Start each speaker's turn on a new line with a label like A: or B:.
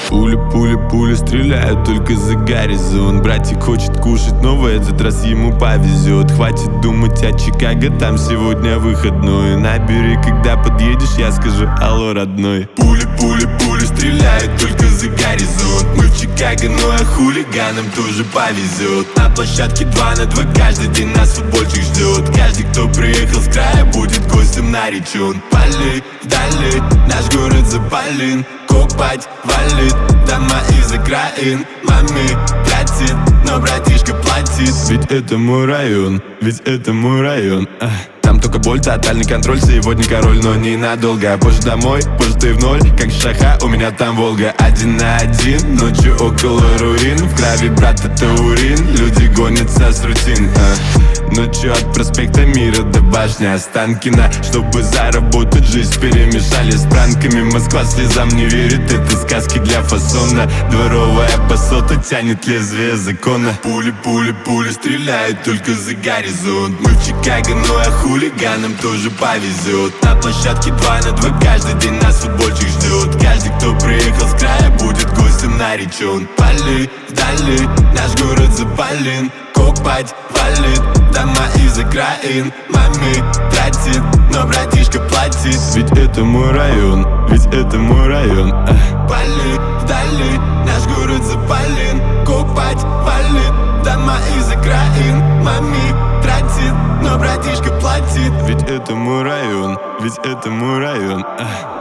A: Пули, пули, пули стреляют только за горизонт. Братик хочет кушать, но в этот раз ему повезет. Хватит думать о Чикаго, там сегодня выходной. Набери, когда подъедешь, я скажу алло, родной. Пули, пули, пули стреляют только за горизонт. Мы в Чикаго, ну а хулиганам тоже повезет. На площадке 2 на 2 каждый день нас футбольчик ждет. Каждый, кто приехал с края, будет гостем наречен. Пали вдали, наш город запален. Копать валит, дома из окраин. Маме платит, но братишка платит. Ведь это мой район, ведь это мой район. Там только боль, тотальный контроль. Сегодня король, но ненадолго. Позже домой, позже ты в ноль. Как шаха, у меня там Волга. 1 на 1, ночью около руин. В крови, брат, это урин. Люди гонятся с рутин. Ночью от проспекта Мира до башни Останкина. Чтобы заработать, жизнь перемешали с пранками. Москва слезам не верит, это сказки для фасона. Дворовая басота тянет лезвие закона. Пули, пули, пули стреляют только за горизонт. Мы в Чикаго, ну а хулиганам тоже повезет. На площадке 2 на 2 каждый день нас футбольчик ждет. Каждый, кто приехал с края, будет гостем наречен. Пали вдали, наш город запален. Копать валит, дома из окраин. Маме тратит, но братишка платит. Ведь это мой район, ведь это мой район. Пали вдали, наш город запален. Копать валит, дома из окраин. Маме тратит, но братишка платит. Ведь это мой район, ведь это мой район.